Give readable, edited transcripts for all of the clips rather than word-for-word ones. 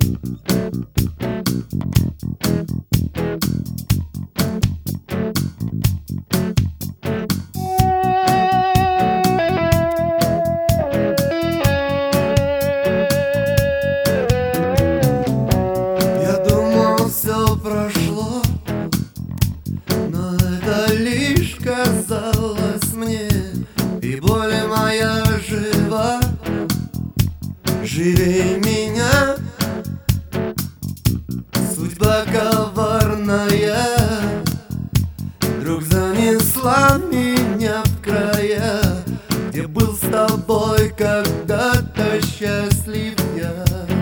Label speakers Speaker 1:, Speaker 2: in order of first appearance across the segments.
Speaker 1: Я думал, все прошло, но это лишь казалось мне, и боль моя жива, живей меня. Судьба коварная вдруг занесла меня в края, где был с тобой когда-то счастлив я.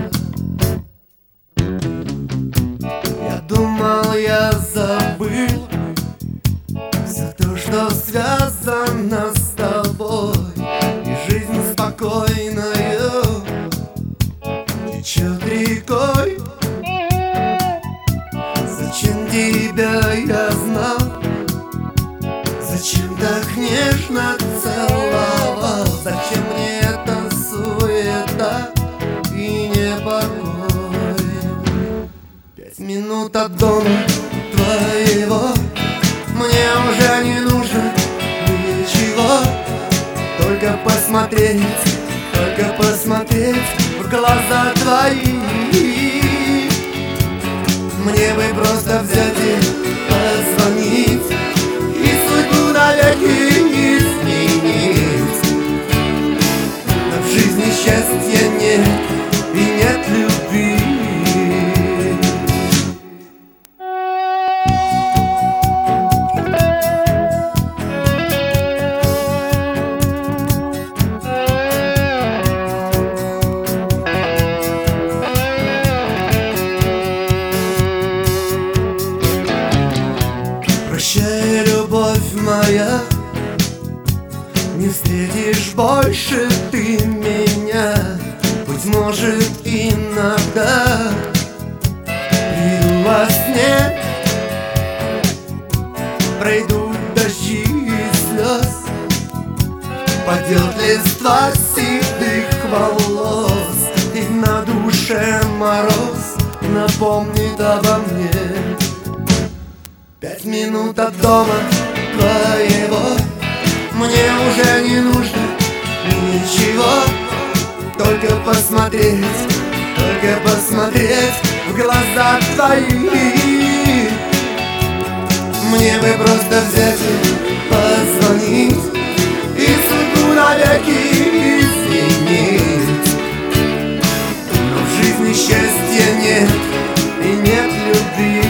Speaker 1: Я думал, я забыл все то, что связано с тобой, и жизнь спокойною течет рекой. Зачем тебя я знал? Зачем так нежно целовал? Зачем мне эта суета и непокой? 5 минут от дома твоего, мне уже не нужно ничего, только посмотреть в глаза твои. Мне бы просто взять и позвонить, и судьбу навеки изменить. Но в жизни счастья нет и нет любви. Прощай, любовь моя, не встретишь больше ты меня. Быть может, иногда приду во сне, пройдут дожди и слез, падет листва седых волос, и на душе мороз напомнит обо мне. 5 минут от дома твоего, мне уже не нужно ничего, только посмотреть в глаза твои. Мне бы просто взять и позвонить, и судьбу навеки изменить. Но в жизни счастья нет и нет любви.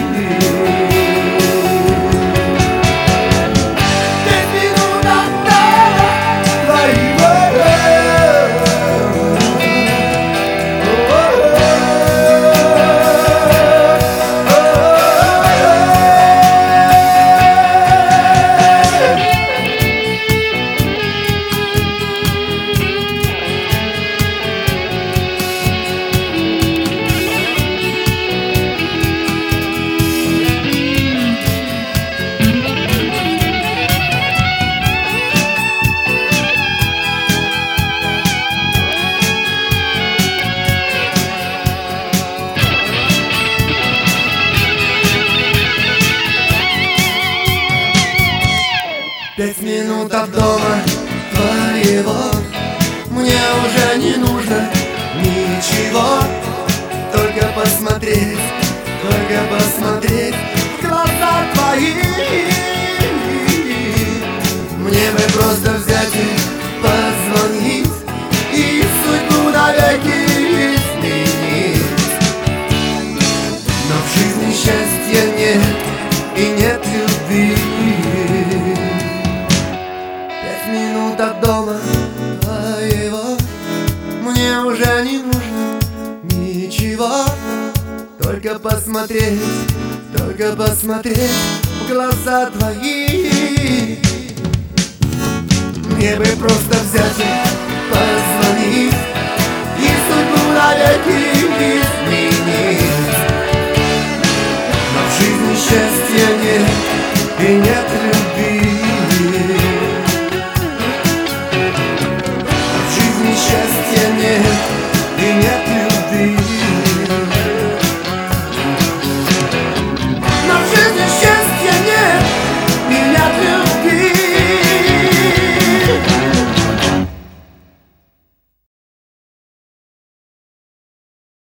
Speaker 1: Пять минут от дома твоего, мне уже не нужно ничего, только посмотреть в глаза твои. Мне бы просто взять и позвонить, и судьбу навеки изменить. Но в жизни счастья нет и нет любви. 5 минут от дома твоего, мне уже не нужно ничего, только посмотреть в глаза твои. Мне бы просто взять и позвонить, и судьбу навеки изменить. Но в жизни счастья нет и нет любви.